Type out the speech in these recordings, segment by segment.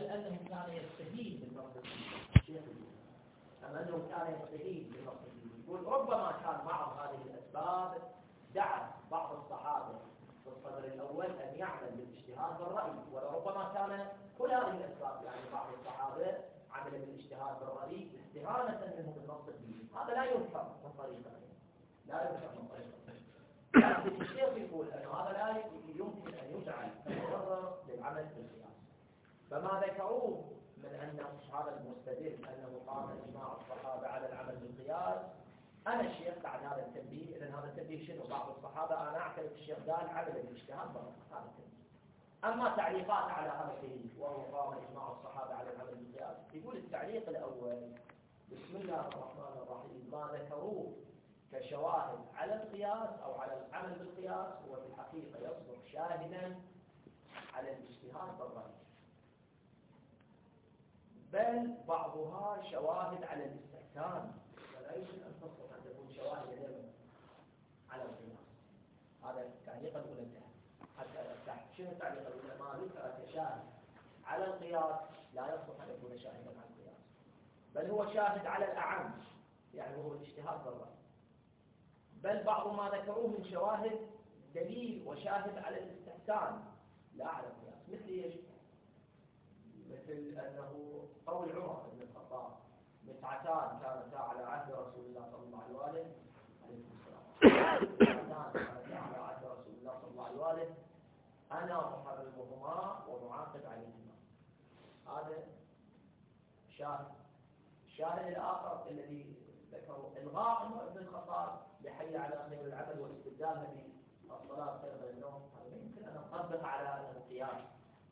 هل أنه كان يستهين بالنص الشيخ أم أنه كان يستهين بالنص يقول ربما كان بعض هذه الأسباب دعت بعض الصحابة في الصدر الأول أن يعمل بالاجتهاد بالرأي، ولربما كان كل هذه الأسباب يعني بعض الصحابة عمل بالاجتهاد بالرأي استهانة منه بالنص الديني. هذا لا يفهم من طريقة، لا يفهم من طريقة. يعني الشيخ يقول أنه هذا لا يمكن أن يجعل مبرر للعمل بالقياس. فما ذكروه من أن هذا المستدل أنه قام إجماع الصحابة على العمل بالقياس، أنا الشيخ بعد هذا التنبيه، إذن هذا التنبيه شنو؟ بعض الصحابة أنا أعترف الشيخ قال عمل بالاجتهاد برا هذا التنبيه. أما تعليقات على هذا الشيء وهو قام إجماع الصحابة على العمل بالقياس، يقول التعليق الأول بسم الله الرحمن الرحيم ما ذكروه كشواهد على القياس أو على العمل بالقياس هو في الحقيقة يصبح شاهدا على الاجتهاد بالرأي، بل بعضها شواهد على الاستحسان، ولا يمكن أن تصبح أن تكون شواهد على القياس. هذا التعليق الأولى حتى تحت شنو التعليق الأولى؟ ما ذكر كشاهد على القياس لا يصبح أن يكون شاهدا على القياس، بل هو شاهد على الأعم، يعني وهو الاجتهاد بالرأي. بل بعض ما ذكروه من شواهد دليل وشاهد على الاستحسان لا على القياس. مثل ايش؟ مثل أنه قول عمر بن الخطاب متعتان كانتا على عهد رسول الله صلى الله عليه وآله متعتان كانتا على عهد رسول الله صلى الله عليه وآله أنا محرمهما ومعاقب عليهما. هذا شاهد. الشاهد الآخر الذي ذكره إلغاء عمر بن الخطاب لحي على خير العمل واستبدالها بالصلاة خير من النوم، هذا يمكن أن نطبق على أنه قياس.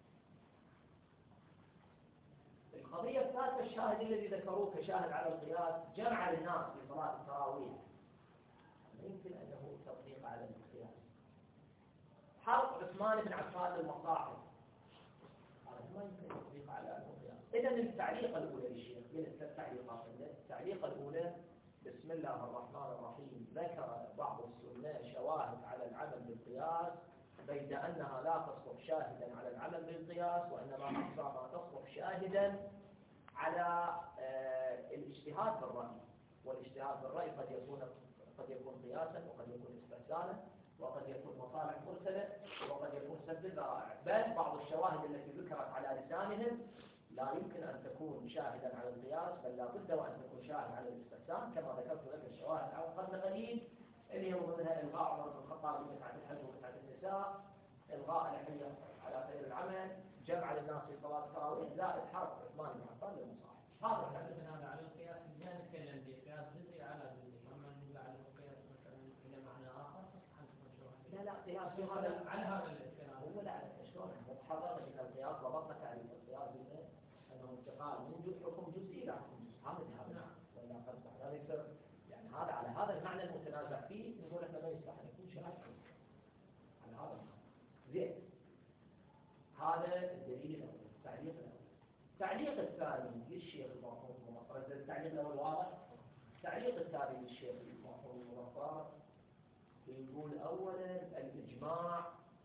القضية الثالثة الشاهد الذي ذكروه كشاهد على القياس جمع للناس في صلاة التراويح، يمكن أنه تطبيق على القياس. حرق عثمان بن عفان للمصاحف، هذا ما يمكن تطبيق على أنه قياس. إذن التعليق الأولى للشيخ من التعليقات، التعليق الأولى بسم الله الرحمن الرحيم ذكر بعض السنة شواهد على العمل بالقياس بيد أنها لا تصبح شاهدا على العمل بالقياس، وإنما أقصى ما تصبح شاهدا على الاجتهاد بالرأي. والاجتهاد بالرأي قد يكون قياسا، وقد يكون استحسانا، وقد يكون مصالح مرسلة، وقد يكون سد الذرائع. بل بعض الشواهد التي ذكرت على لسانهم لا يمكن أن تكون شاهدا على القياس، بل لا بد وأن تكون شاهد على الاستحسان، كما ذكرت لك الشواهد على قبل قليل اللي هو منها إلغاء عمر بن الخطاب لمتعة الحج ومتعة النساء، إلغاء الحية على خير العمل، جمع للناس في صلاة التراويح، زائد حرق عثمان بن عفان للمصاحف. هذا على القياس لا نتكلم بقياس جزئي على جزئي، أما نقول على القياس مثلا إلى معنى آخر تصح أن تكون شواهد. لا قياس هذا على هذا الاستناد هو لا شلون متحرر من القياس. ضبطنا تعريف القياس أنه انتقال من حكم جزئي إلى حكم جزئي. هذا ولا قد هذا يصير يعني هذا على هذا المعنى المتنازع فيه نقول احنا ما يصح ان يكون شاهد على هذا المعنى. زين، هذا الدليل الاول، التعليق الاول. التعليق الثاني للشيخ المرحوم المظفر، التعليق الاول واضح. التعليق الثاني للشيخ المرحوم المظفر يقول اولا الاجماع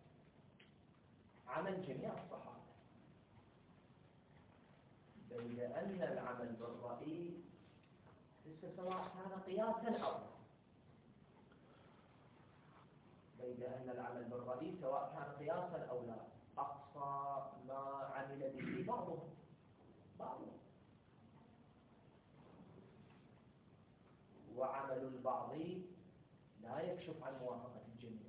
عمل جميع الصحابه بين ان العمل بالرأي سواء كان قياسا أو بين أن العمل بالرأي سواء كان قياسا أو لا أقصى ما عمل به بعضهم وعمل البعض لا يكشف عن موافقة الجميع.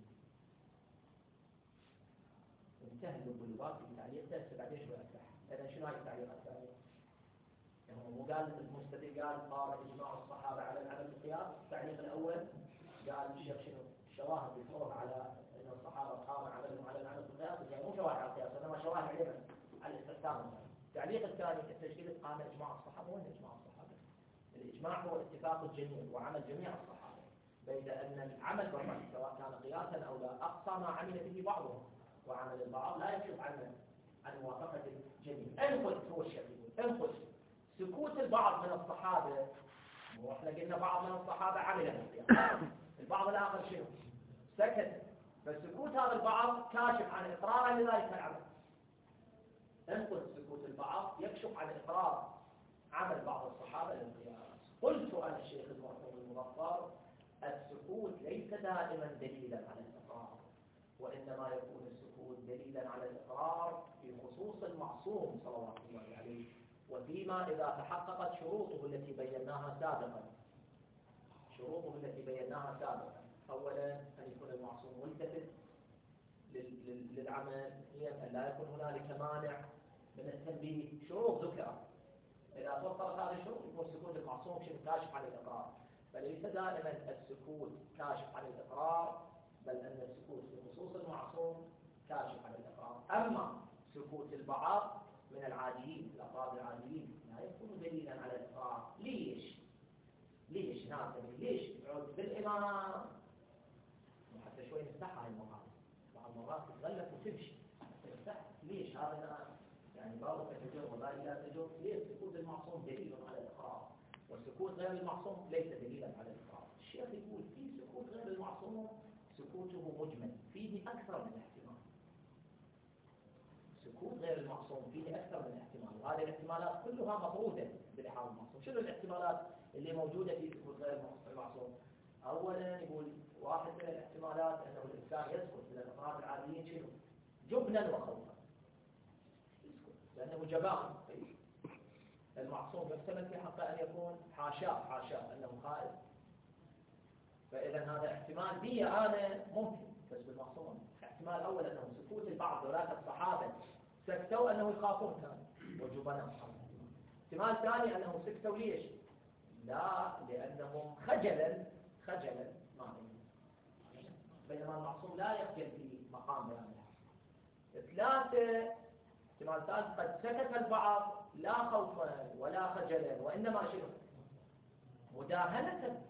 انتهى البلوغات في التعليق ده بعدين شوي أفتح. إذا شنو هاي التعليق الثاني؟ يعني مو قال المستدل قال قام إجماع الصحابة على العمل بالقياس. التعليق الأول قال الشيخ شنو الشواهد بفرض على أن الصحابة قام عملهم على العمل بالقياس، يعني مو شواهد على القياس إنما شواهد على الاستحسان. التعليق الثاني التشكيل قام إجماع الصحابة. وين إجماع الصحابة؟ الإجماع هو اتفاق الجميع وعمل جميع الصحابة بين أن العمل بالرأي سواء كان قياسا أو لا أقصى ما عمل به بعضهم وعمل البعض لا يكشف عن موافقة الجميع. إن قلت هو الشيخ يقول إن قلت سكوت البعض من الصحابة، واحنا قلنا بعض من الصحابة عمل بالقياس، البعض الآخر شنو؟ سكت. فسكوت هذا البعض كاشف عن إقراره لذلك العمل. انقل سكوت البعض يكشف عن إقرار عمل بعض الصحابة للقياس. قلت أنا الشيخ المعتمد المظفر السكوت ليس دائما دليلا على الإقرار، وإنما يكون السكوت دليلا على الإقرار في خصوص المعصوم صلوات الله عليه، وفيما إذا تحققت شروطه التي بيناها سابقا. شروطه التي بيناها سابقا: أولا أن يكون المعصوم ملتفت للعمل، هي أن لا يكون هنالك مانع من التنبيه. شروط ذكرت، إذا توفرت هذه الشروط يكون سكوت المعصوم كاشف عن الإقرار. فليس دائما السكوت كاشف عن الإقرار، بل أن السكوت في خصوص المعصوم كاشف عن الإقرار. أما سكوت البعض من العاديين، الأفراد العاديين، لا يكون دليلا على الإقرار. ليش نعتبر ليش تعود بالإمام حتى شوي نفتح هاي المقام، بعض المرات تتغلف وتمشي حتى نفتح. ليش هذا يعني بعض تجر ولا لا تجر؟ ليش سكوت المعصوم دليل على الإقرار والسكوت غير المعصوم ليس دليلا على الإقرار؟ الشيخ يقول في سكوت غير المعصوم سكوته مجمل فيه أكثر من احتمال. سكوت غير المعصوم فيه أكثر من احتمال، وهذه الاحتمالات كلها مفروضة بلحاظ المعصوم. شنو الاحتمالات اللي موجودة في سكوت غير المعصوم؟ أولا يقول واحد من الاحتمالات أنه الإنسان يسكت من الأفراد العاديين شنو؟ جبنا وخوفا، لأنه جبان. المعصوم يحتمل في حقه أن يكون حاشاه أنه خائف، فإذا هذا احتمال بي أنا ممكن، بس بالمعصوم احتمال أول أنه سكوت البعض ذولاك الصحابة سكتوا أنه يخافون كان وجبنا. احتمال ثاني أنه سكتوا ليش؟ لا لأنهم خجلا ما بينما المعصوم لا يخجل في مقام بيانها. ثلاثة احتمال ثالث قد سكت البعض لا خوفا ولا خجلا، وإنما شنو؟ مداهنة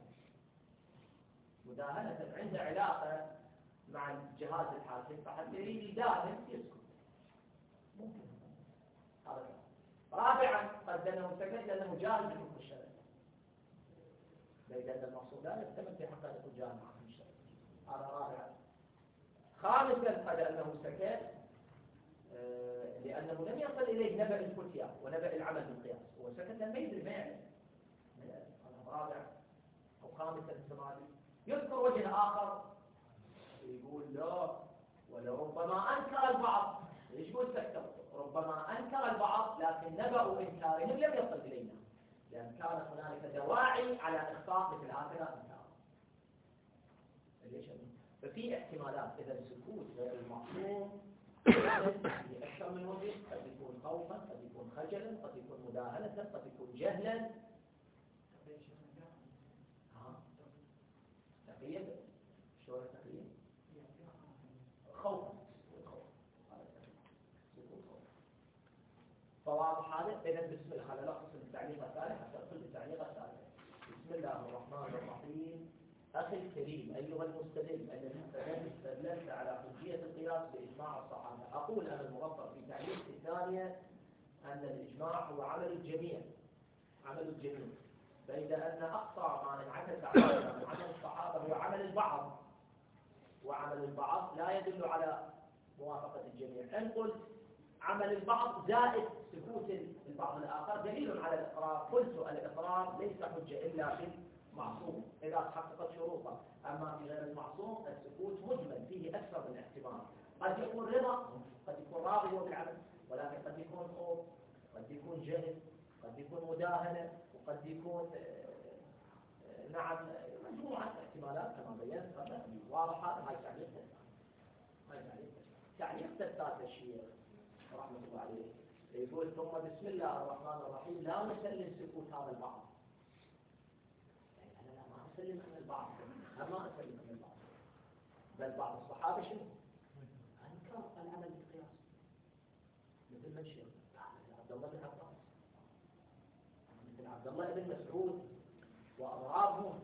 عنده علاقة مع الجهاز الحاكم فحتى يريد يداهن يسكت. ممكن هذا. رابعا قد أنه سكت لأنه جاهل بحكم الشرع، لأن المقصود لا يحتمل في حقه أن يكون جاهل بحكم الشرع. هذا رابعا. خامسا قد أنه سكت لأنه لم يصل إليه نبأ الفتية ونبأ العمل بالقياس، هو سكت لما يدري ما يعلم. هذا رابع أو خامسا الثماني. يذكر وجه آخر يقول لا ولربما أنكر البعض. ليش يقول سكت؟ ربما أنكر البعض لكن نبأ إنكارهم لم يصل إلينا، لأن كانت هنالك دواعي على إخفاء مثل هذا الإنكار. ليش؟ ففي احتمالات. إذا السكوت غير المعصوم أكثر من وجه، قد يكون خوفا، قد يكون خجلا، قد يكون مداهنة، قد يكون جهلا. تقييد شلون التقييد؟ خوفا. فواضح هذا. إذا بسم الله، هذا لخص التعليق الثالث حتى أدخل بالتعليق الثالث. بسم الله الرحمن الرحيم. أخي الكريم أيها المستدل الذي استدللت على حجية القياس بإجماع الصحابة، أقول أنا المغفر في تعليقي الثانية أن الإجماع هو عمل الجميع، بيد أن أقصى ما انعكس على عمل الصحابة هو عمل البعض، وعمل البعض لا يدل على موافقة الجميع. أن قلت عمل البعض زائد سكوت البعض الآخر دليل على الإقرار، قلت الإقرار ليس حجة إلا في المعصوم إذا تحققت شروطه، أما في غير المعصوم السكوت مجمل فيه أكثر من احتمال. قد يكون رضا، قد يكون راضي بالعمل، ولكن قد يكون خوف، قد يكون جهل، قد يكون مداهنة، وقد يكون نعم مجموعة احتمالات كما بينت. هذا واضح. هذا هاي تعليق الثالث الشيخ رحمة الله عليه يقول ثم بسم الله الرحمن الرحيم لا نسلم سكوت هذا البعض. يعني أنا ما أسلم عن البعض، بل بعض الصحابة شنو؟ أنكر العمل بالقياس مثل من شيخ عبد الله بن عباس، مثل عبد الله بن مسعود وأضرابهم.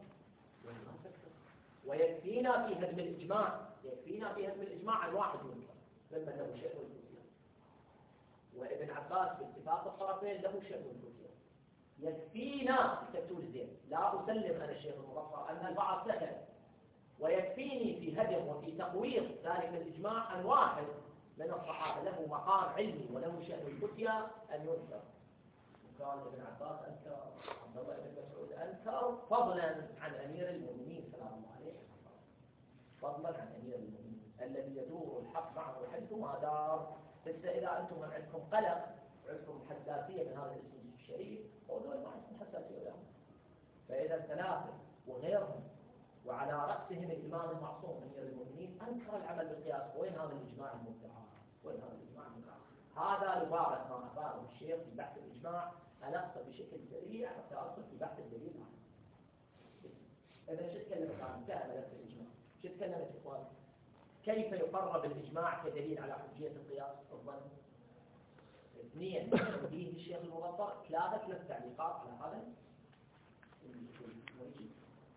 ويكفينا في هدم الإجماع عن واحد منهم ممن له شيء والفتية، وابن عباس باتفاق الطرفين له شيء والفتية. يكفينا تكتول زين، لا أسلم أنا الشيخ المغفر أن البعض سكت، ويكفيني في هدم وفي تقويض ذلك الإجماع عن واحد من الصحابة له مقام علمي وله شأن الفتيا أن ينكر. قال ابن عباس أنكر، عبد الله بن مسعود أنكر، فضلا عن أمير المؤمنين سلام الله عليه، فضلا عن أمير المؤمنين الذي يدور الحق معه حيث ما دار. إذا أنتم من عندكم قلق وعندكم حساسية من هذا الاسم الشريف، وذول ما عندكم حساسية لهم. فإذا الثلاثة وغيرهم وعلى رأسهم الإمام المعصوم أمير المؤمنين أنكر العمل بالقياس، وين هذا الإجماع المدعى؟ وين هذا الإجماع المدعى؟ هذا لبارة ما أثاره الشيخ في بحث الإجماع. أنا أقصد بشكل سريع حتى أدخل في بحث الدليل عنه. إذا شو تكلمت عن انتهى ملف الإجماع؟ شو تكلمت إخوان؟ كيف يقرب الإجماع كدليل على حجية القياس الظن؟ 2 تنبيه الشيخ المظفر، 3 تعليقات على هذا الموجود.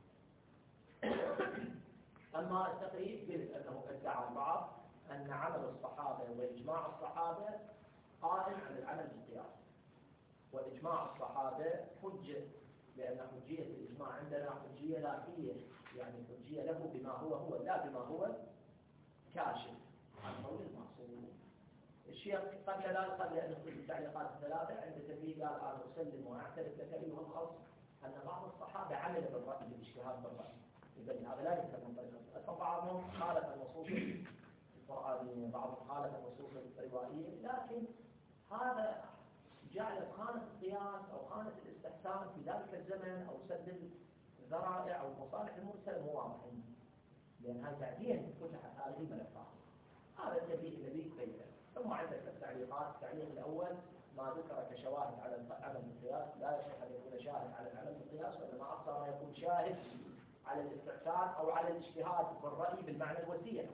أما التقريب قلت أنه ادعى البعض أن عمل الصحابة وإجماع الصحابة قائم على العمل بالقياس، وإجماع الصحابة حجة، لأن حجية الإجماع عندنا حجية لاحية، يعني حجية له بما هو لا بما هو كاشف عن قول المعصوم. الشيخ قبل أن ندخل التعليقات الثلاثة عند تنبيه قال أنا أسلم وأعترف لك أيها الخصم أن بعض الصحابة عمل بالرأي بالاجتهاد بالرأي، إذن هذا لا يمكن من طريقة. أصلا بعضهم خالف النصوص القرآنية، بعضهم خالف النصوص الرواية، لكن هذا جعل خانة القياس أو خانة الاستحسان في ذلك الزمن أو سد الذرائع أو المصالح المرسلة مو واضحين، لأن هاي بعدين فتحت هذه الملفات. هذا التنبيه الذي بينه. ثم عندك التعليقات. التعليق الأول ما ذكر كشواهد على العمل بالقياس لا يصح أن يكون شاهد على العمل بالقياس، وإنما أكثر ما يكون شاهد على الاستحسان أو على الاجتهاد بالرأي بالمعنى الوسيع.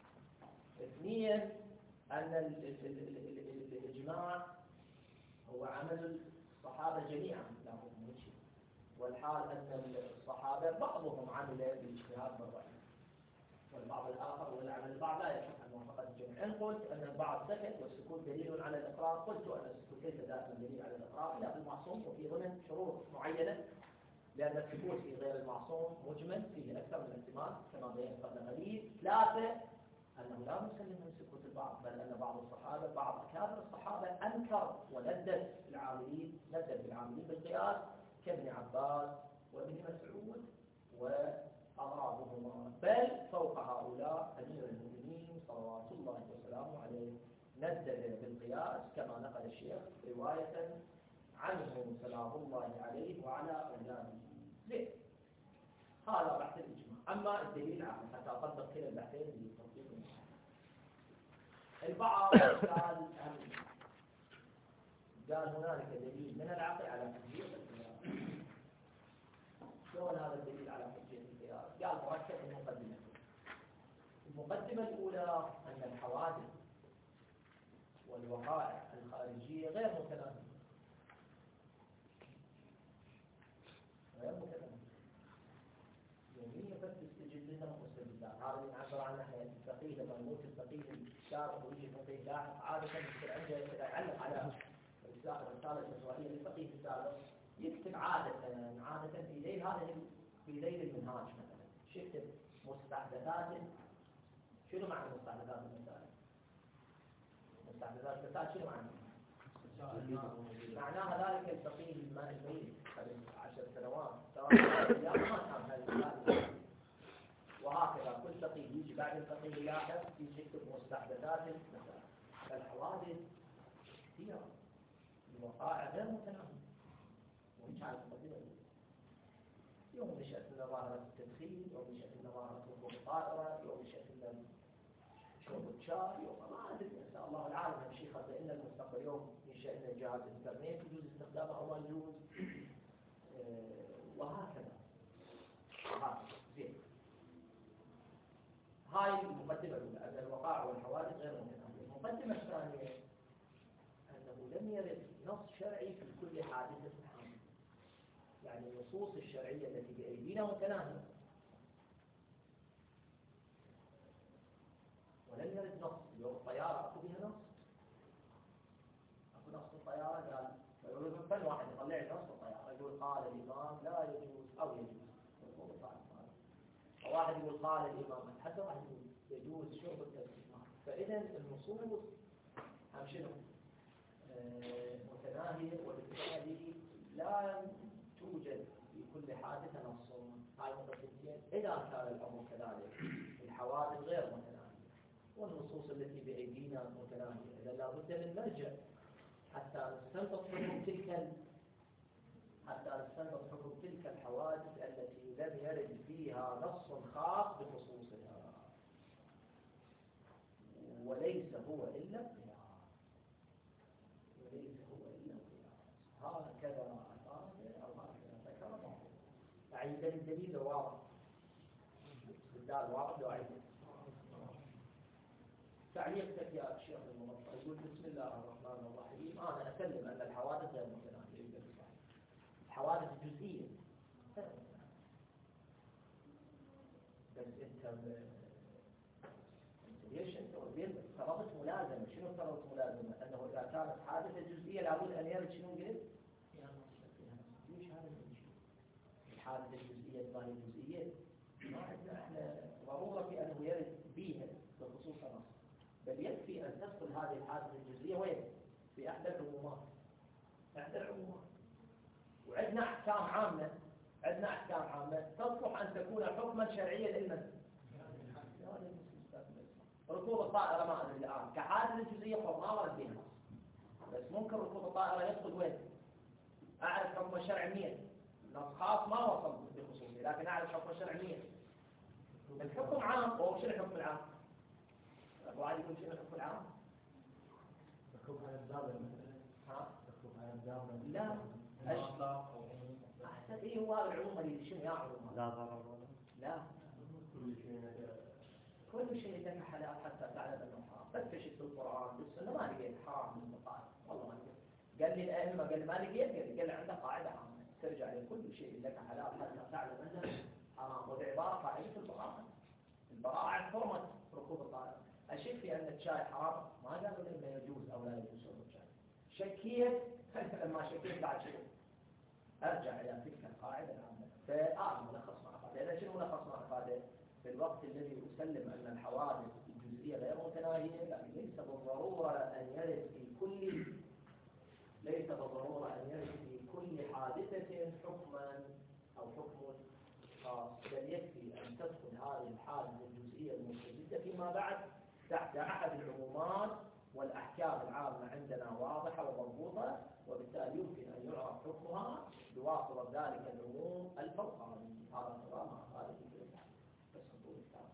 2 أن الإجماع هو عمل الصحابة جميعا لا حكم شيء، والحال أن الصحابة بعضهم عمل بالاجتهاد بالرأي والبعض الآخر والعمل البعض لا يصح عن موافقة الجميع. إن قلت أن البعض سكت والسكوت دليل على الإقرار، قلت أن السكوت ليس دائما دليل على الإقرار إلا في المعصوم وفي ضمن شروط معينة، لأن السكوت في غير المعصوم مجمل فيه أكثر من احتمال كما بينت قبل قليل. 3 أنه لا نسلم من سكوت البعض، بل أن بعض الصحابة بعض أكابر الصحابة أنكر وندد بالعاملين بالقياس كابن عباس وابن مسعود وأضرابهما، بل فوق هؤلاء أمير المؤمنين صلوات الله وسلامه عليه ندد بالقياس كما نقل الشيخ رواية عنه سلام الله عليه وعلى أولاده. زين، هذا بحث الإجماع. أما الدليل العام حتى أطبق كلا البحثين بالتطبيق. البعض قال هنالك دليل من العقل على حجية القياس. شلون هذا الدليل على حجية القياس؟ قال مركب المقدمة. المقدمة الأولى أن الحوادث والوقائع الخارجية غير متناهية. يعني يفتش تجد لنا مستجدات. هذا اللي نعبر عنه احنا الفقيه لما نقول الفقيه السابق ويجي الفقيه لاحق عادة يصير عنده يعلق على الرسالة الفتوائية للفقيه السابق، يكتب عادة في ذيل هذا في ذيل المنهاج مثلا يكتب مستحدثات. شنو معنى مستحدثات المسائل؟ مستحدثات المسائل شنو معنى؟ معناها ذلك الفقيه الميت قبل 10 سنوات ما كان هذا، وهكذا كل فقيه يجي بعد الفقيه اللاحق يجي يكتب مستحدثات المسائل. فالحوادث كثيرة، الوقائع غير متناهية، ومش عارف مقدمة. يوم نشأت لنا ظاهرة التدخين، يوم نشأت لنا ظاهرة ركوب الطائرة، يوم نشأت لنا شرب الشاي، يوم ما أدري نسأل الله العالم هالشيخة بأن المستقبل يوم ينشأ لنا جهاز الإنترنت يجوز استخدامه أو ما يجوز، وهكذا. زين، هاي المقدمة الأولى أن الوقائع والحوادث غير متناهية. المقدمة الثانية أنه لم يرد نص شرعي في كل حادثة حادثة، يعني النصوص الشرعية التي بأيدينا متناهية، ولم يرد نص. اليوم الطيارة أكو بها نص، أكو نص الطيارة قال يقول مثلا واحد يطلع لي نص الطيارة يقول قال الإمام لا يجوز أو يجوز، واحد يقول قال الإمام، حتى واحد يقول يجوز شرب التسليمات، فإذا النصوص هم شنو؟ متناهية، وبالتالي لا توجد في كل حادثة نص. هاي متفقين. إذا كان الأمر كذلك الحوادث غير متناهية والنصوص التي بأيدينا متناهية، إذا لابد من مرجع حتى نستنبط حكم تلك الحوادث التي لم يرد فيها نص خاص بخصوصها، وليس هو إلا القياس. هكذا أو هكذا ذكر. أعيد الدليل واضح بالدال واضح. لو أعيد تعليقك يا شيخ المنصر يقول بسم الله الرحمن الرحيم. أنا أسلم أن الحوادث غير متناهية، الحوادث جزئية، بس أنت ليش أنت افترضت ملازمة؟ شنو افترضت ملازمة؟ أنه إذا كانت حادثة جزئية لابد أن يرد شنو قلت؟ ليش هذا الشيء؟ الحادثة الجزئية تظاهر الجزئية ما عندنا احنا ضرورة في أنه يرد بيها بخصوص نص، بل يكفي أن تدخل هذه الحادثة الجزئية وين؟ في إحدى العمومات. وعندنا أحكام عامة تصلح أن تكون حكما شرعيا للمسلم. ركوب الطائرة ما أدري الآن كحادثة جزئية ما ورد بها، بس ممكن ركوب الطائرة يدخل وين؟ أعرف حكم الشرع منين؟ نص خاص ما وصل بخصوصي، لكن أعرف حكم الشرع منين؟ الحكم عام. أو شنو الحكم العام؟ أبو علي يقول شنو الحكم العام؟ الحكم على الدابة مثلا. الحكم على الدابة. لا. أحسن إيه هو هذا العموم اللي شنو يا عموم؟ لا ضرر ولا. لا. كل شيء لك حلال حتى تعلم أنه حرام. فتشت في القرآن بالسنة ما لقيت حرام من الطائر، والله ما لقيت. قال لي الأئمة، قال لي ما لقيت، قال لي عندك قاعدة عامة ترجع لكل شيء لك حلال حتى تعلم أنه حرام، وبعبارة قاعدة البراءة حرمة ركوب الطائرة. أشك في أن الشاي حرام، ما قالوا إنه يجوز أو لا يجوز شرب الشاي. شكيت لما شكيت بعد شيء أرجع إلى تلك القاعدة العامة. ملخص ما أفاده. إذا شنو ملخص ما أفاده؟ في الوقت الذي أسلم أن الحوادث الجزئية غير متناهية، لكن ليس بالضرورة أن يرد في كل حادثة حكما أو حكم خاص، بل يكفي أن تدخل هذه الحادثة الجزئية المستجدة فيما بعد تحت أحد العمومات، والأحكام العامة عندنا واضحة ومضبوطة، وبالتالي يمكن أن يعرف حكمها بواسطة ذلك العموم الفوقاني. هذا نظام هذا في كل حال. بس نقول الكلام.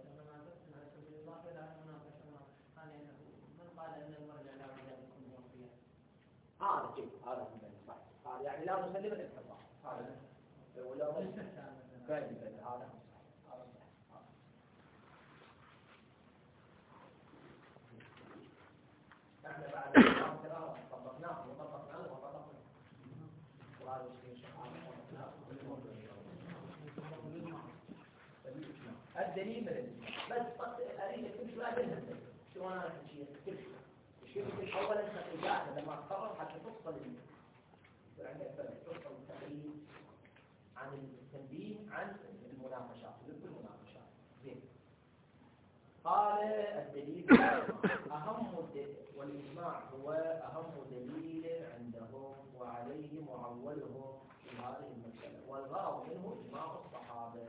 من قال أن المرجع لا بد أن يكون موفيا؟ هذا شيء، هذا صح. هذا يعني لا مسلمة الحفاظ. هذا ولا فاهم هذا. احنا بعد الكلام طبقناه وهذا الشيء الدليل من بس اريد كل شويه ادلل شو انا احكي كل شيء اولا تقييدات لما تقرر حتى تفصل التقييد عن التنبيه عن المناقشات ضد المناقشات. زين. قال الدليل والإجماع هو أهم دليل عندهم وعليه معولهم في هذه المسألة، والغرض منه إجماع الصحابة.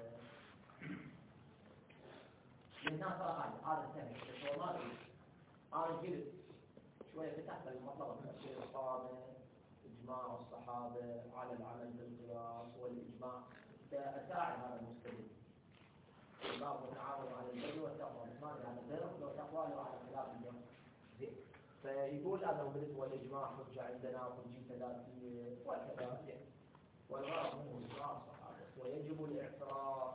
للناس هذا سهل، بس والله أنا جلس شوية فتحت المطلب التفسير الصحابة، إجماع الصحابة على العمل بالقياس والإجماع، فأساعد هذا المستدل. الله تعالى على البر والتقوى، ما على البر والتقوى لو على خلاف البر. فيقول هذا بالنسبة للإجماع حجة عندنا حجة ذاتية وكذا. والغرض منه إجماع الصحابة، ويجب الاعتراف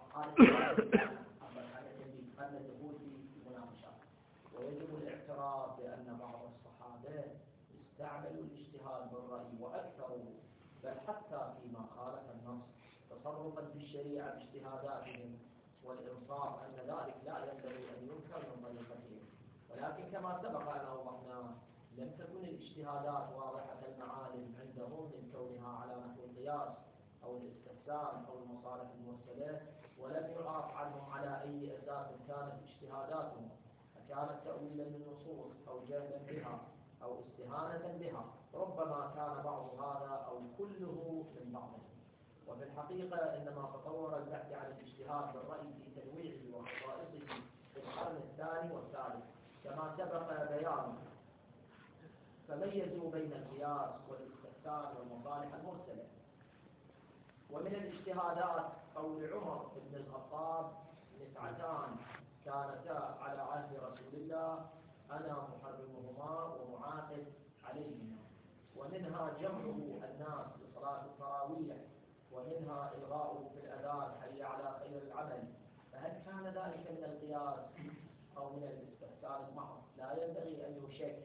على الدخول في المناقشات، ويجب الاعتراف بأن بعض الصحابة استعملوا الاجتهاد بالرأي وأكثروا، بل حتى فيما خالف النص تصرفا في الشريعة باجتهاداتهم، والإنصاف أن ذلك لا ينبغي أن ينكر من طريقتهم. ولكن كما سبق أن أوضحنا لم تكن الاجتهادات واضحة المعالم عندهم من كونها على نحو القياس أو الاستحسان أو المصالح المرسلة، ولم يعرف عنهم على أي أساس كانت اجتهاداتهم، كانت تأويلا للنصوص أو جهلا بها أو استهانة بها، ربما كان بعض هذا أو كله من بعضه. وفي الحقيقة إنما تطور البحث عن الاجتهاد بالرأي في تنويعه وخصائصه في القرن الثاني والثالث كما سبق بيانه، فميزوا بين القياس والاستحسان والمصالح المرسلة. ومن الاجتهادات قول عمر بن الخطاب: نسعتان كانتا على عهد رسول الله أنا محرمهما ومعاقب عليهما. ومنها جمعه الناس لصلاة التراويح، ومنها إلغاؤه في الأذان حي على خير العمل. فهل كان ذلك من القياس أو من الاستحسان المحض؟ لا ينبغي أن يشك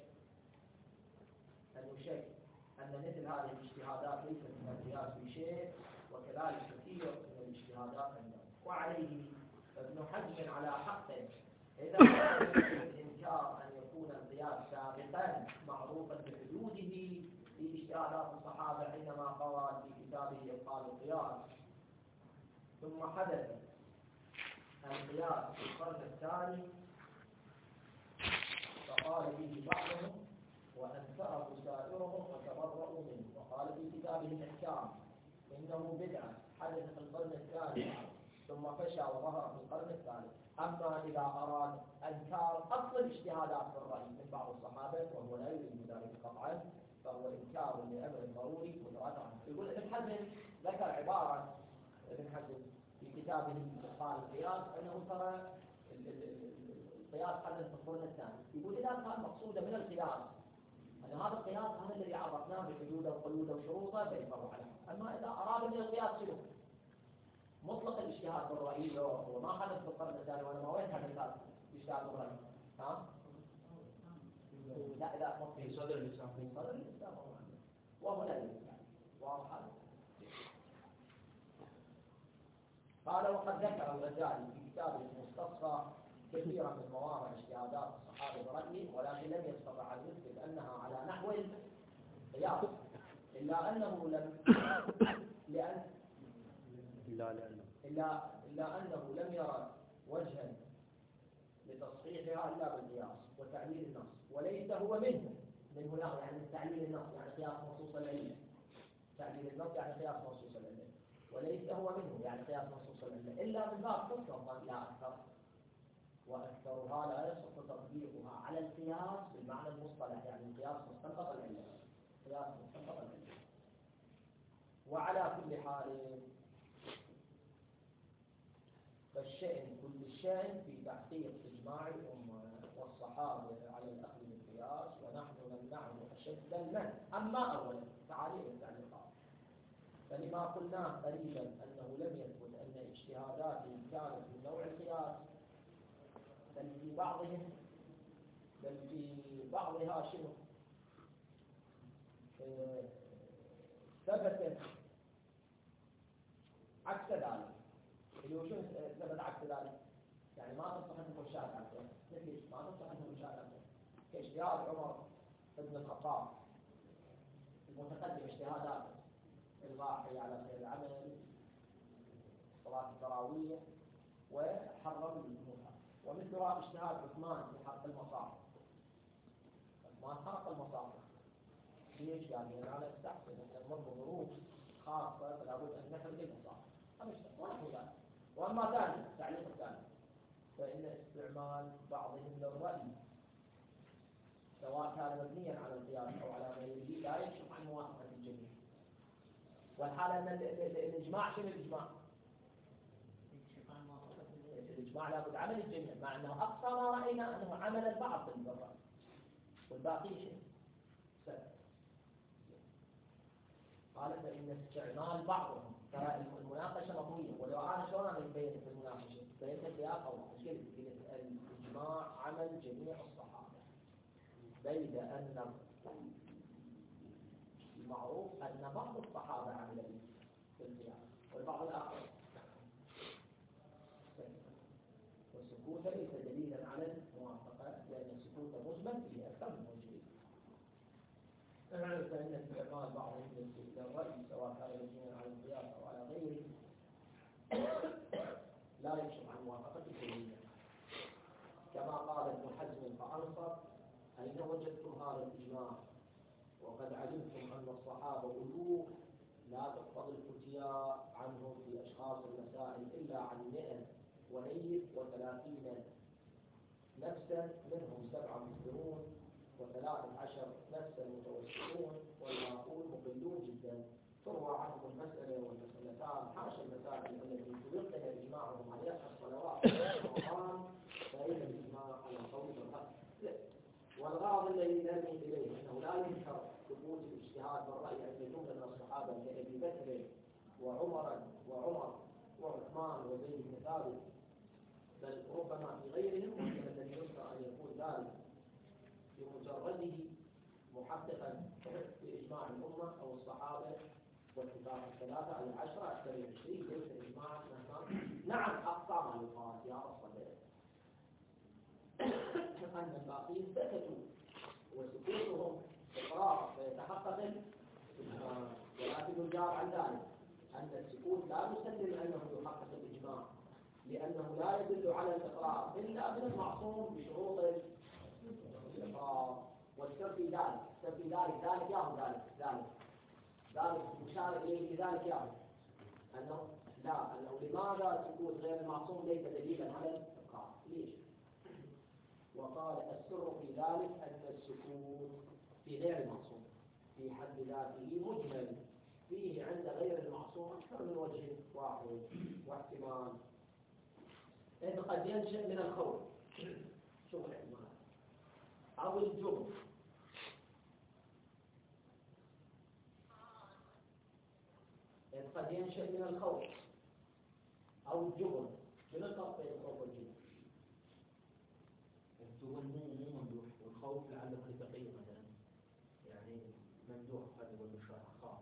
أن مثل هذه الاجتهادات ليست من القياس بشيء، وكذلك كثير من الاجتهادات عندهم. وعليه ابن حزم على حقه إذا كان الإنكار أن يكون القياس سابقا معروفا بحدوده في اجتهادات الصحابة حينما قال في كتابه إبطال القياس: ثم حدث القياس في القرن الثاني فقال به بعضهم وأنكره سائرهم وتبرؤوا منه، وقال في كتابه الإحكام إنه بدعة حدث في القرن الثاني ثم فشى وظهر في القرن الثالث. أما إذا أراد أنكار أصل الاجتهادات في الرأي من بعض الصحابة وهو لا يريد ذلك قطعا، فهو إنكار لأمر ضروري متراتب. يقول ابن حزم ذكر عبارة ابن حزم في كتابه إبطال القياس أنه ترى القياس حدث في القرن الثاني. يقول إذا كان مقصودا من القياس أن هذا القياس هذا الذي عرفناه بحدوده وقيوده وشروطه فيفرع عليه. أما إذا أراد من القياس شنو؟ مطلق الاجتهاد بالرأي هو ما حدث في القرن الثاني، وأنا ما وين هذا الاجتهاد بالرأي؟ ها؟ لا في صدر الإسلام وهنا الإسلام واضح. قال: وقد ذكر الغزالي في كتابه المستصفى كثيرا من مواضع اجتهادات الصحابة برأيه، ولكن لم يستطع أن يثبت أنها على نحو القياس، إلا أنه لم يرى وجها لتصحيحها إلا بالقياس وتعليل النص، وليس هو منه يعني تعليل النص يعني قياس نصوص العلة، تعليل النص يعني قياس نصوص العلة، وليس هو منه يعني قياس نصوص العلة إلا من باب كفر لا أكثر، وأكثرها لا يصح تطبيقها على القياس بالمعنى المصطلح، يعني القياس مستنبط العلة، قياس مستنبط العلة. وعلى كل حال فالشأن كل الشأن في تحقيق إجماع الأمة والصحابة على الأخذ بالقياس، ونحن نمنعه أشد المنع. أما أولا تعاليم التعليقات، فلما قلناه قريبا أنه لم يثبت أن اجتهاداتهم كانت من نوع القياس، بل في بعضها شنو ثبت عكس ذلك. اللي هو شنو ثبت عكس ذلك؟ يعني ما تصح أن تكون شاهد عكسه، مثل ما تصح أن تكون شاهد عكسه كاجتهاد عمر بن الخطاب المتقدم اجتهاداته الغاحي على خير العمل، صلاة التراويح، وحرم المصحف. ومثلها اجتهاد عثمان في حرق المصاحف. عثمان حرق المصاحف ليش؟ قال لأن أنا استحسن أن نمر بظروف خاصة فلا بد أن نحرق المصاحف. ونحو ذلك. وأما ثاني تعليق الثاني فإن استعمال بعضهم للرأي سواء كان مبنيا على القياس أو على غيره لا يكشف عن موافقة الجميع. والحالة أن الإجماع شنو الإجماع؟ الإجماع لابد عمل الجميع، مع أنه أقصى ما رأينا أنه عمل البعض بالرأي والباقي شيء سبب. قال فإن استعمال بعضهم، ترى المناقشة مطوية، ولو أنا شلون أنا بين في المناقشة بين القياس أو مشكلة الإجماع عمل جميع الصحابة، بيد أن المعروف أن بعض الصحابة عمل بالقياس والبعض الآخر، والسكوت ليس دليلا على الموافقة، لأن السكوت مثبت به أكثر من وجهين. فإن استعمال بعضهم للرأي سواء كان مبنيا على القياس أو على غيره لا يكشف عن موافقة الجميع، كما قال ابن حزم فأنصر: أين وجدتم هذا الإجماع وقد علمتم أن الصحابة ألوف لا تقتضي الفتيا عنهم في أشخاص المسائل إلا عن 130 نفسا، منهم 7 مخبرون و13 نفسا متوسطون والباقون مقلون جدا، تروى عنهم المسألة والمسألتان، حاشا المسائل التي تلقن إجماعهم عليها الصلوات والقرآن، فإن الإجماع على القول بالرأي. والغرض الذي نرمي إليه أنه لا ينكر ثبوت الاجتهاد بالرأي عند جملة من الصحابة كأبي بكر وعمر وعثمان وزيد بن ثابت، بل ربما في غيرهم، ومن الذي يذكر أن يكون ذلك بمجرده محققا لإجماع الأمة أو الصحابة واتفاق الثلاثة على 10 أكثر من 20 ليس إجماعا مهما. نعم أقصى ما يقال يا الصدر أن الباقين سكتوا وسكوتهم إقرار فيتحقق الإجماع، ولكن الجار عن ذلك أن السكوت لا يسلم أنه يحقق الإجماع، لأنه لا يدل على الإقرار إلا من المعصوم بشروط الإقرار. والسر في ذلك مشار إليه في ذلك يعني أنه لماذا سكوت غير المعصوم ليس دليلا على الإقرار؟ ليش؟ وقال السر في ذلك أن السكوت في غير المعصوم في حد ذاته مجمل، فيه عند غير المعصوم أكثر من وجه واحد واحتمال، إذ قد ينشأ من الخوف، شوف الاحتمال، أو الجبن، إذ قد ينشأ من الخوف أو الجبن. شنو الفرق بين الخوف والجبن؟ الجبن مو ممدوح، والخوف لعله لتقي مثلا، يعني ممدوح قد يقول الشرع خاف،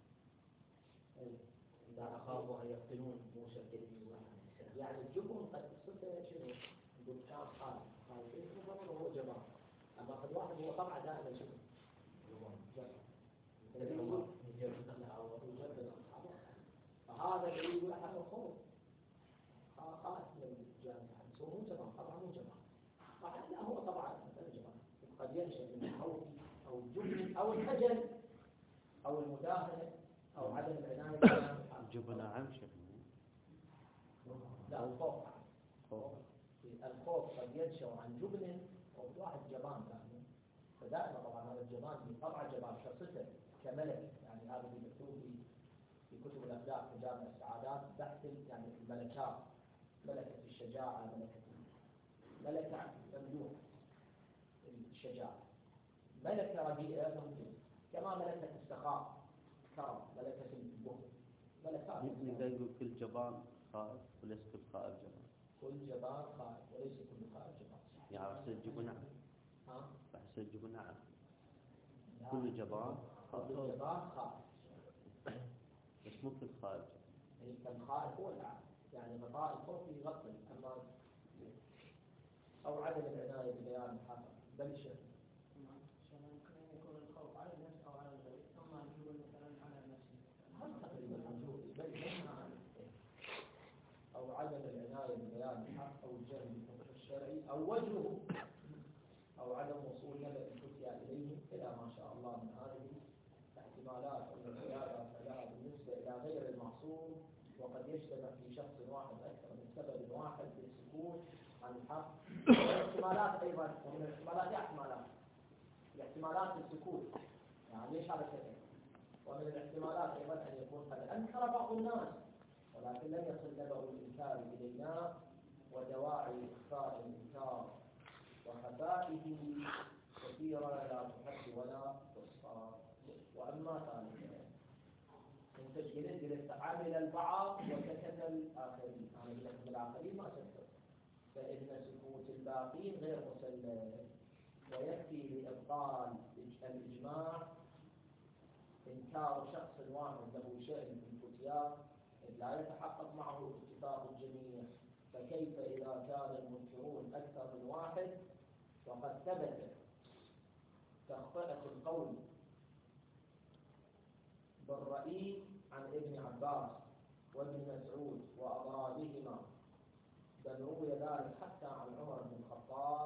إذا أخافوا أن يقتلون موسى الكريم يعني الجبن قد تصفه شنو؟ يقول كان خالد هو جبان، أما قد واحد هو طبعا دائما شنو؟ جبان فهذا اللي يقول أحد الخوف خاف من الجانب، هو مو جبان، طبعا مو جبان، لا هو طبعا مثلا جبان. قد ينشأ من الخوف أو الجبن أو الخجل أو المداهنة أو عدم العناية الجبن أعم شيء. لا الخوف قد ينشأ عن جبن أو واحد جبان ثاني، فدائما طبعا هذا الجبان بطبع جبان كصفة كملك، يعني هذا اللي مكتوب في كتب الأخلاق في جامع السعادات تحت يعني الملكات، ملكة الشجاعة، ملكة ممدوح الشجاعة، ملكة رديئة ممكن، كما ملكة السخاء كرم، ملكة البخل، ملكات. نقدر نقول كل جبان خائف وليس كل خائف جبان. كل جبان خائف وليس كل خائف جبان. يعني بحس الجبن نعم. بحس الجبن نعم. كل جبان خائف. بس مو كل خائف. الخائف هو العام، يعني مطاء الخوف يغطي، أما أو عدم العناية ببيان الحق بل شيء. ممكن يكون الخوف على النفس أو على الغير، أما الجبن مثلا على النفس. هل تقريبا أو عدم العناية ببيان الحق أو الجهل بالحكم الشرعي أو وجهه أو عدم وصول نبأ الفتيا إليهم إلى ما شاء الله من هذه احتمالات أو القيادة لها بالنسبة إلى غير المعصوم، وقد يجتمع في شخص واحد أكثر من سبب واحد للسكوت عن الحق. الاحتمالات أيضا ومن الاحتمالات احتمالات السكوت، يعني ليش هذا كذا؟ ومن الاحتمالات أيضا أن يكون قد أنكر بعض الناس ولكن لم يصل نبأ الإنكار إلينا، ودواعي إخفاء الإنكار وخفائه كثيرة لا تحد ولا تحصى. وأما ثالثا إن تشكيلت للتعامل البعض وسكت الآخرين، أنا أقول لكم الآخرين ما سكتوا، فإن سكوت الباقين غير مسلم، ويكفي لإبطال الإجماع إنكار شخص واحد له شأن في الفتيا لا يتحقق معه اتفاق الجميع، فكيف إذا كان المنكرون أكثر من واحد وقد ثبت تخطئة القول بالرأي عن ابن عباس وابن مسعود وأضرابهما، بل روي ذلك حتى عن عمر بن الخطاب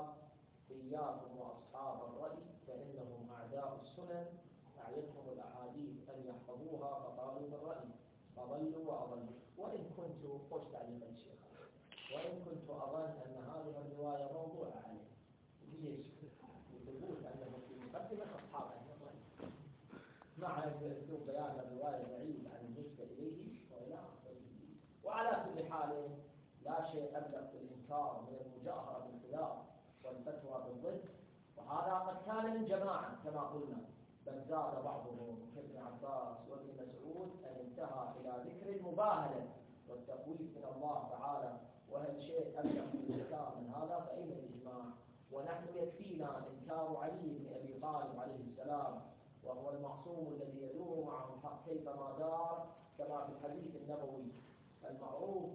إياكم وأصحاب الرأي فإنهم أعداء السنن، أعيتهم الأحاديث أن يحفظوها فقالوا بالرأي فضلوا وأضلوا. وإن كنت قلت تعليق الشيخ، وإن كنت أظن أن هذه الرواية موضوعة عليه. ليش؟ يقول أنه في مقدمة أصحاب الرأي مع أسلوب بيان الرواية بعيد عن النسبة إليه وإلى آخره. وعلى كل حال لا شيء أبلغ في الإنكار من المجاهرة بالخلاف والفتوى بالضد، وهذا قد كان من جماعة كما قلنا، بل زاد بعضهم كابن عباس وابن مسعود أن انتهى إلى ذكر المباهلة والتخويف من الله تعالى. وهل شيء أبلغ في الإنكار من هذا؟ فأين الإجماع؟ ونحن يكفينا إنكار علي بن أبي طالب عليه السلام، وهو المعصوم الذي يدور معه الحق كيفما دار، كما في الحديث النبوي المعروف،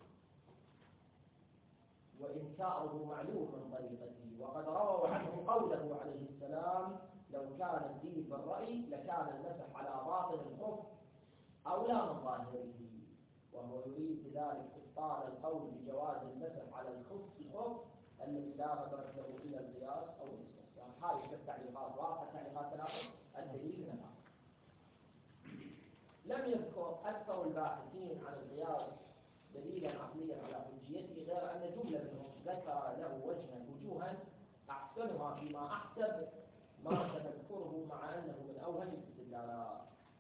وإنكاره معلوم من طريقته. وقد رووا عنه قوله عليه السلام: لو كان الدين بالرأي لكان المسح على باطن الخف أولى من ظاهره، وهو يريد بذلك إبطال القول بجواز المسح على الخف الذي لا مدرك له إلا القياس أو الاستحسان. هذه التعليقات واضحة، تعليقات ثلاثة. الدليل نفع. لم يذكر أكثر الباحثين عن القياس دليلا عقليا على حجيته، غير أن جملة منهم ذكر له وجوها أحسنها فيما أحسب ما سنذكره، مع أنه من أوهن الاستدلالات.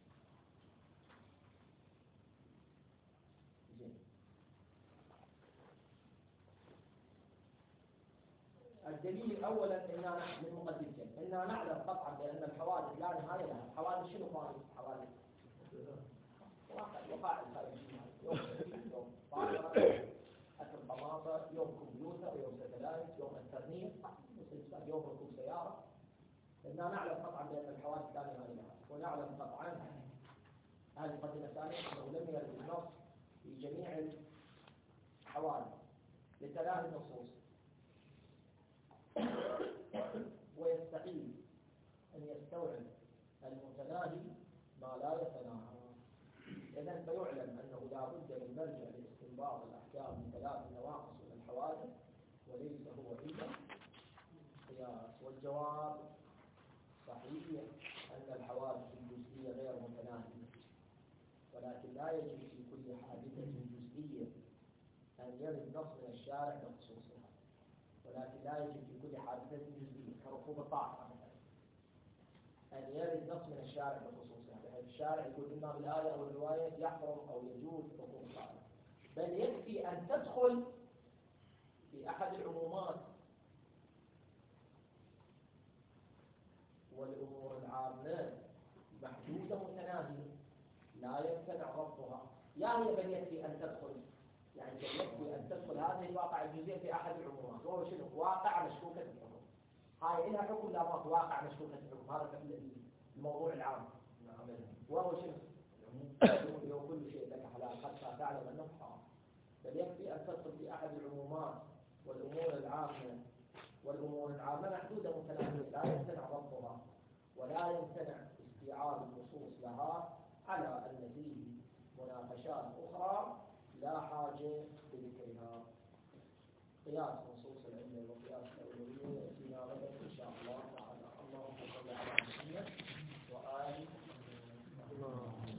الدليل أولا إننا من مقدمتين إننا نعلم قطعا بأن الحوادث لا نهاية لها. الحوادث شنو حوادث؟ وقائع الخارجية، يوم طائرة، أكل طماطة، يوم كمبيوتر، يوم ستلايت، يوم انترنت، يوم ركوب سيارة. إننا نعلم قطعا بأن الحوادث لا نهاية لها، ونعلم قطعا هذه المقدمة الثانية أنه لم يرد النص في جميع الحوادث لثلاث نصوص، ويستحيل أن يستوعب المتناهي ما لا يتناهى. إذن فيعلم أنه لا بد من مرجع لاستنباط الأحكام من ثلاث نواقص من الحوادث، وليس هو إلا قياس. والجواب صحيح أن الحوادث الجزئية غير متناهية، ولكن لا يجب في كل حادثة جزئية أن يرد نص من الشارع بخصوصها، ولكن لا يجب في كل حادثة جزئية كركوب الطائرة مثلا أن يرد نص من الشارع بخصوصها، بحيث الشارع يقول إما بالآية أو الرواية يحرم أو يجوز ركوب الطائرة، بل يكفي أن تدخل في أحد العمومات والأمور العامة محدودة متناهية لا يمتنع ربطها. يعني بل يكفي أن تدخل، يعني يكفي أن تدخل هذه الواقع الجزئية في أحد العمومات، وهو شنو؟ واقع مشكوكة الحكم. هاي إلها حكم لا ما واقع مشكوكة الحكم، هذا الموضوع العام. وهو شنو؟ يوم كل شيء لك حلال حتى تعلم أنه حرام. بل يكفي أن تدخل في أحد العمومات والأمور العامة، والأمور العامة محدودة متناهية لا يمتنع ربطها، ولا يمتنع استيعاب النصوص لها، على أن فيه مناقشات أخرى لا حاجة لذكرها. قياس نصوص العلة وقياس الأولوية